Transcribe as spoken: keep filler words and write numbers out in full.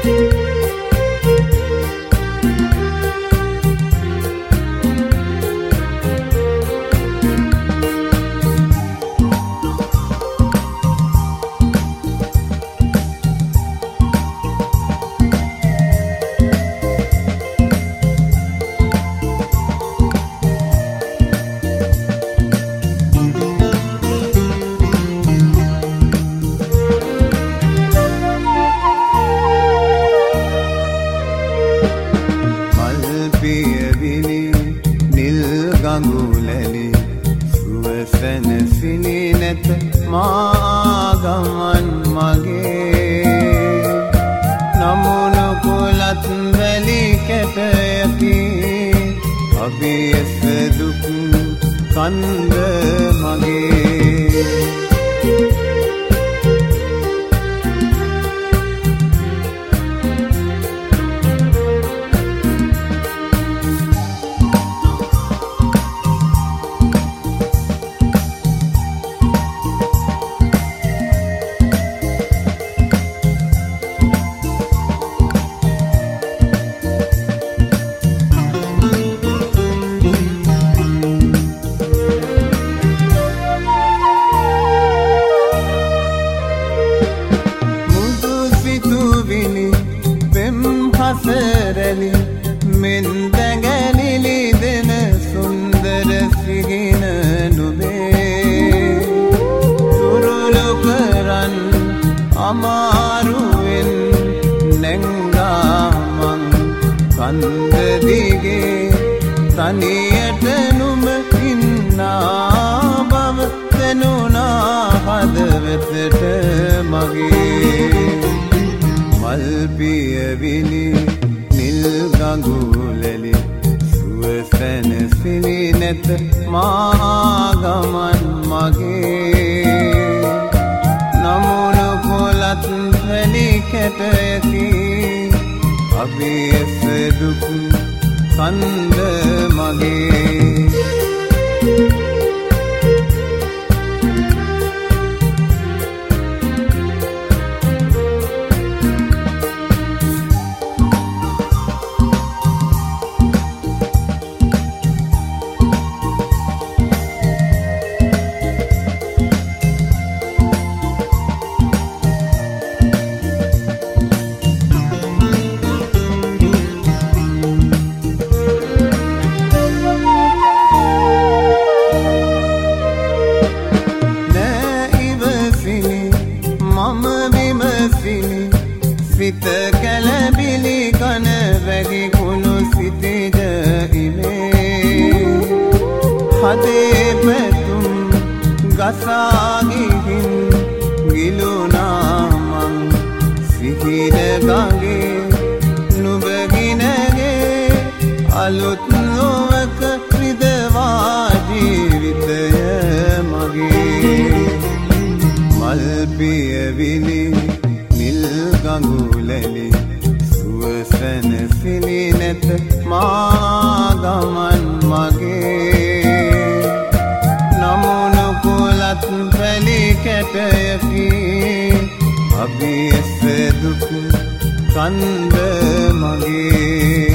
ගඟුලැලි සුවසන සිනි නැත මා ගමන් මගේ නමුණු කුලත් වැලි කැටයකි අභියස දුක් කන්ද මගේ හසරලි මෙන් දැඟලිලි දෙන සුන්දර සිහින නුබේ සුරුලු කරන් අමාරුවෙන් නැංගාමං කන්ද දිගේ තනියට නුම ඉන්නා බව දැනුණා හදවතට මගේ මල් පියවිලි නිල් ගඟුලැලි සුවසන සිනි නැත මා ගමන් මගේ නමුණු කොලත් වැලි කැටයකි අභියස දුක් කන්ද මගේ සිත කැළඹිලි කන වැගි කුණු සිටිද ඉමේ හදේ පැතුම් ගසා ගිහින් ගිලුණා මං සිහින ගඟේ නුඹගිනගේ අලුත් ලොවක රිදවා ජීවිතය මගේ මල් පියවිලි නිල් ගඟුලැලි සුවසන සිනි නැත මා ගමන් මගේ නමුණු කුලත් වැලි කැටයකි අභියස දුක් කන්ද මගේ